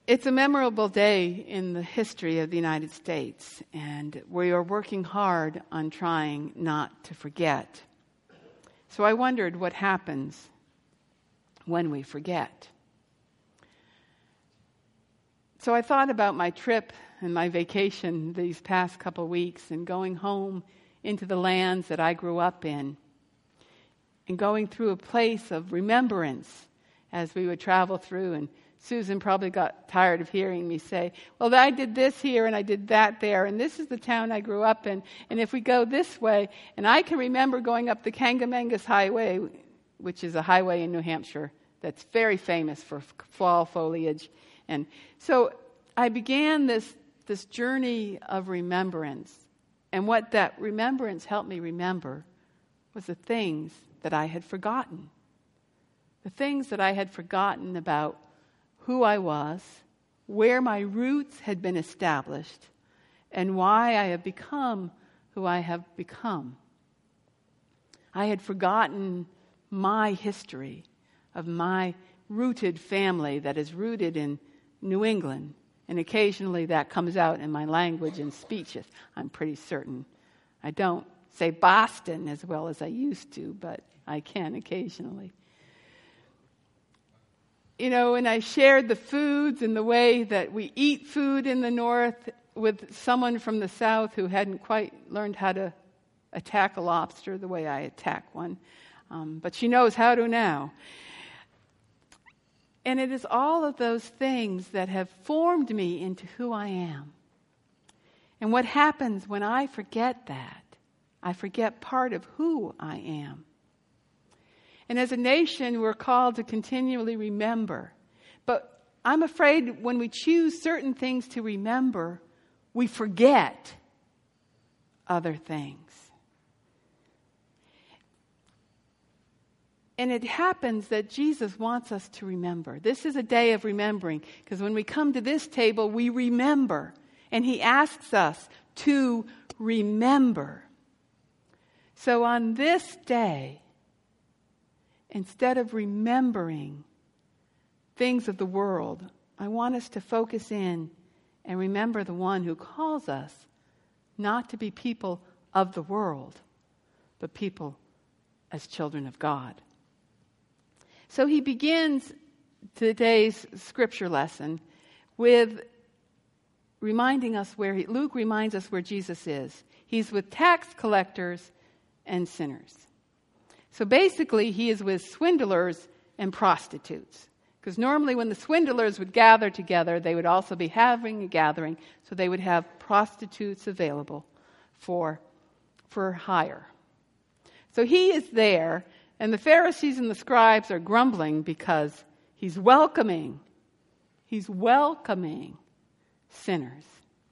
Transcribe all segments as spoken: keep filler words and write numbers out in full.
It's a memorable day in the history of the United States, and we are working hard on trying not to forget. So I wondered what happens when we forget. So I thought about my trip and my vacation these past couple weeks and going home into the lands that I grew up in and going through a place of remembrance as we would travel through. And Susan probably got tired of hearing me say, well, I did this here and I did that there, and this is the town I grew up in, and if we go this way, and I can remember going up the Kangamangas Highway, which is a highway in New Hampshire that's very famous for fall foliage. And so I began this, this journey of remembrance, and what that remembrance helped me remember was the things that I had forgotten. The things that I had forgotten about who I was, where my roots had been established, and why I have become who I have become. I had forgotten my history of my rooted family that is rooted in New England, and occasionally that comes out in my language and speeches. I'm pretty certain. I don't say Boston as well as I used to, but I can occasionally. You know, and I shared the foods and the way that we eat food in the North with someone from the South who hadn't quite learned how to attack a lobster the way I attack one. Um, but she knows how to now. And it is all of those things that have formed me into who I am. And what happens when I forget that? I forget part of who I am. And as a nation, we're called to continually remember. But I'm afraid when we choose certain things to remember, we forget other things. And it happens that Jesus wants us to remember. This is a day of remembering, because when we come to this table, we remember. And he asks us to remember. So on this day, instead of remembering things of the world, I want us to focus in and remember the one who calls us not to be people of the world, but people as children of God. So he begins today's scripture lesson with reminding us where he, Luke reminds us where Jesus is. He's with tax collectors and sinners. So basically, he is with swindlers and prostitutes. Because normally when the swindlers would gather together, they would also be having a gathering, so they would have prostitutes available for, for hire. So he is there, and the Pharisees and the scribes are grumbling because he's welcoming, he's welcoming sinners.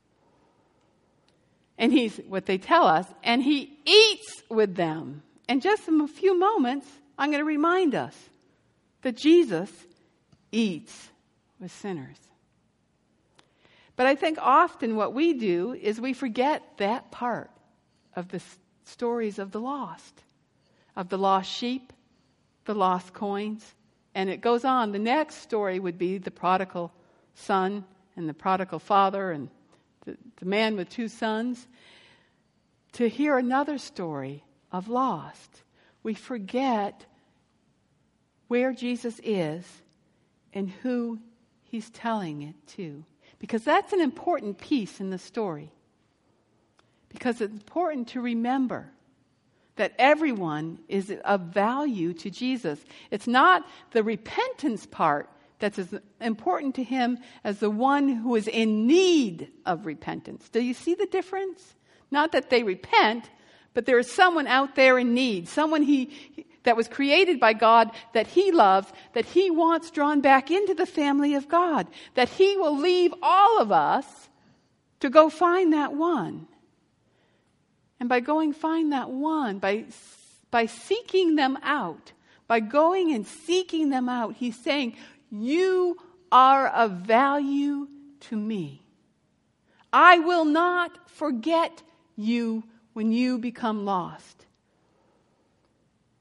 And he's, what they tell us, and he eats with them. And just in a few moments, I'm going to remind us that Jesus eats with sinners. But I think often what we do is we forget that part of the stories of the lost, of the lost sheep, the lost coins. And it goes on. The next story would be the prodigal son and the prodigal father and the, the man with two sons. To hear another story of lost, we forget where Jesus is and who he's telling it to. Because that's an important piece in the story. Because it's important to remember that everyone is of value to Jesus. It's not the repentance part that's as important to him as the one who is in need of repentance. Do you see the difference? Not that they repent, but there is someone out there in need, someone he that was created by God, that he loves, that he wants drawn back into the family of God, that he will leave all of us to go find that one. And by going find that one, by, by seeking them out, by going and seeking them out, he's saying, you are of value to me. I will not forget you when you become lost.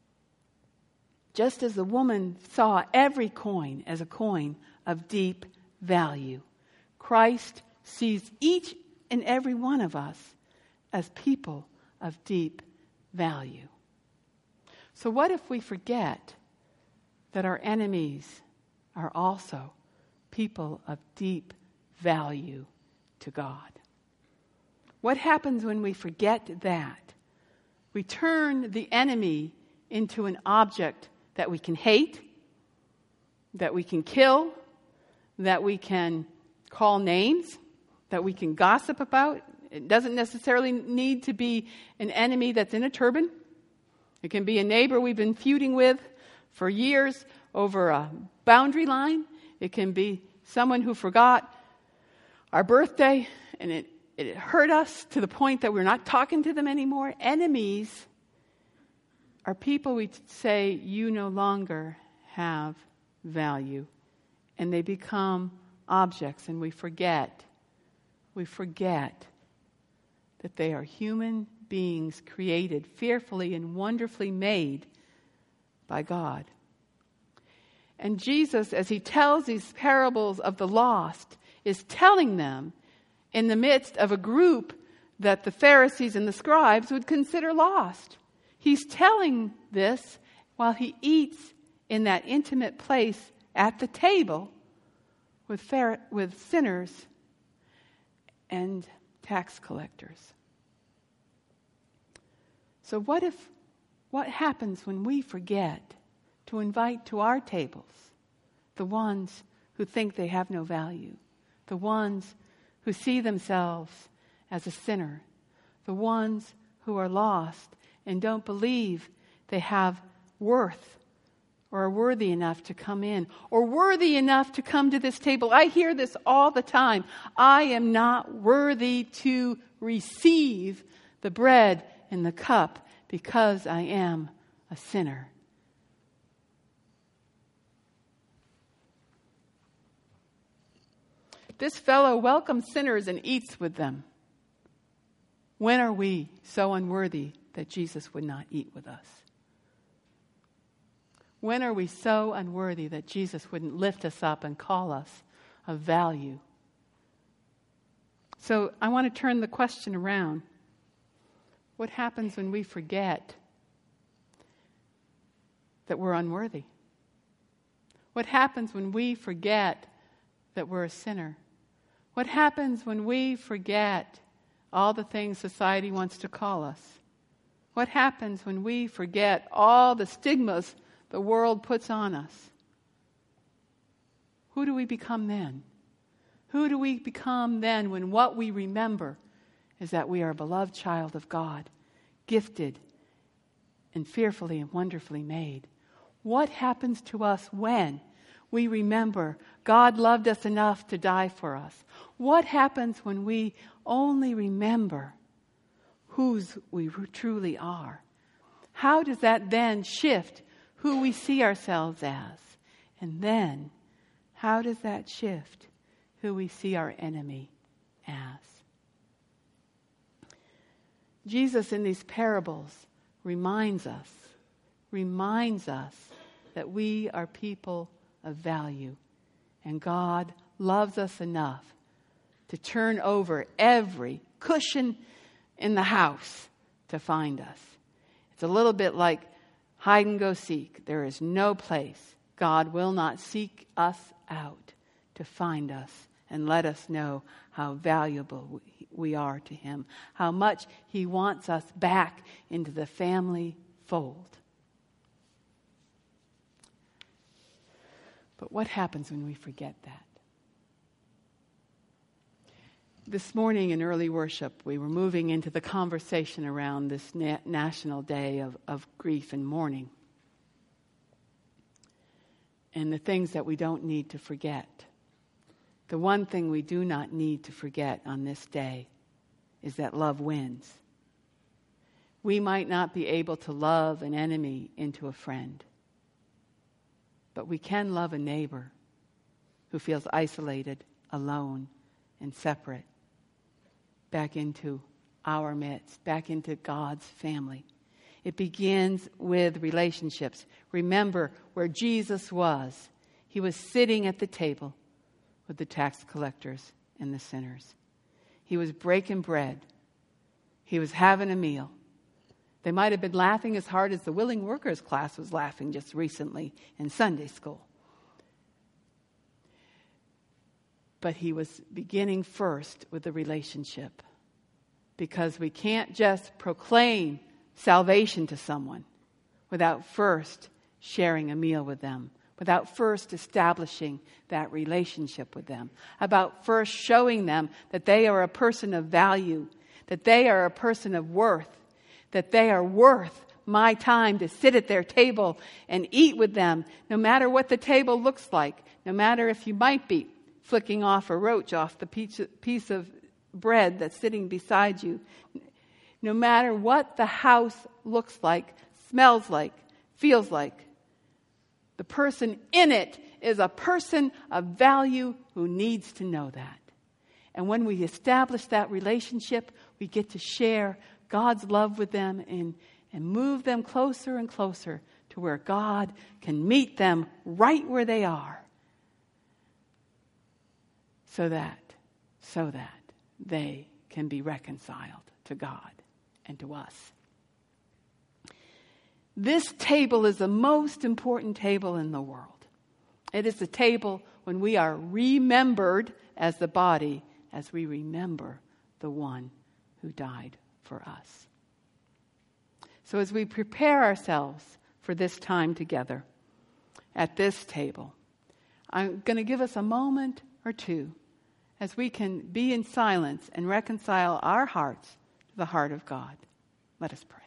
Just as the woman saw every coin as a coin of deep value. Christ sees each and every one of us as people of deep value. So what if we forget that our enemies are also people of deep value to God? What happens when we forget that? We turn the enemy into an object that we can hate, that we can kill, that we can call names, that we can gossip about. It doesn't necessarily need to be an enemy that's in a turban. It can be a neighbor we've been feuding with for years over a boundary line. It can be someone who forgot our birthday and it, it hurt us to the point that we're not talking to them anymore. Enemies are people we say you no longer have value. And they become objects, and we forget. We forget that they are human beings created fearfully and wonderfully made by God. And Jesus, as he tells these parables of the lost, is telling them in the midst of a group that the Pharisees and the scribes would consider lost. He's telling this while he eats in that intimate place at the table with fer- with sinners and tax collectors. So what if, what happens when we forget to invite to our tables the ones who think they have no value, the ones who see themselves as a sinner, the ones who are lost and don't believe they have worth or are worthy enough to come in, or worthy enough to come to this table? I hear this all the time. I am not worthy to receive the bread and the cup because I am a sinner. This fellow welcomes sinners and eats with them. When are we so unworthy that Jesus would not eat with us? When are we so unworthy that Jesus wouldn't lift us up and call us of value? So I want to turn the question around. What happens when we forget that we're unworthy? What happens when we forget that we're a sinner? What happens when we forget all the things society wants to call us? What happens when we forget all the stigmas the world puts on us? Who do we become then? Who do we become then when what we remember is that we are a beloved child of God, gifted and fearfully and wonderfully made? What happens to us when we remember God loved us enough to die for us? What happens when we only remember whose we truly are? How does that then shift who we see ourselves as? And then, how does that shift who we see our enemy as? Jesus in these parables reminds us, reminds us that we are people of value. And God loves us enough to turn over every cushion in the house to find us. It's a little bit like hide and go seek. There is no place God will not seek us out to find us and let us know how valuable we are to Him, how much He wants us back into the family fold. But what happens when we forget that? This morning in early worship, we were moving into the conversation around this na- national day of, of grief and mourning. And the things that we don't need to forget. The one thing we do not need to forget on this day is that love wins. We might not be able to love an enemy into a friend, but we can love a neighbor who feels isolated, alone, and separate back into our midst, back into God's family. It begins with relationships. Remember where Jesus was. He was sitting at the table with the tax collectors and the sinners. He was breaking bread. He was having a meal. They might have been laughing as hard as the willing workers class was laughing just recently in Sunday school. But he was beginning first with the relationship, because we can't just proclaim salvation to someone without first sharing a meal with them, without first establishing that relationship with them, about first showing them that they are a person of value, that they are a person of worth, that they are worth my time to sit at their table and eat with them, no matter what the table looks like, no matter if you might be flicking off a roach off the piece of bread that's sitting beside you, no matter what the house looks like, smells like, feels like. The person in it is a person of value who needs to know that. And when we establish that relationship, we get to share God's love with them and, and move them closer and closer to where God can meet them right where they are. So that, so that they can be reconciled to God and to us. This table is the most important table in the world. It is the table when we are remembered as the body, as we remember the one who died for us. So as we prepare ourselves for this time together at this table, I'm going to give us a moment or two as we can be in silence and reconcile our hearts to the heart of God. Let us pray.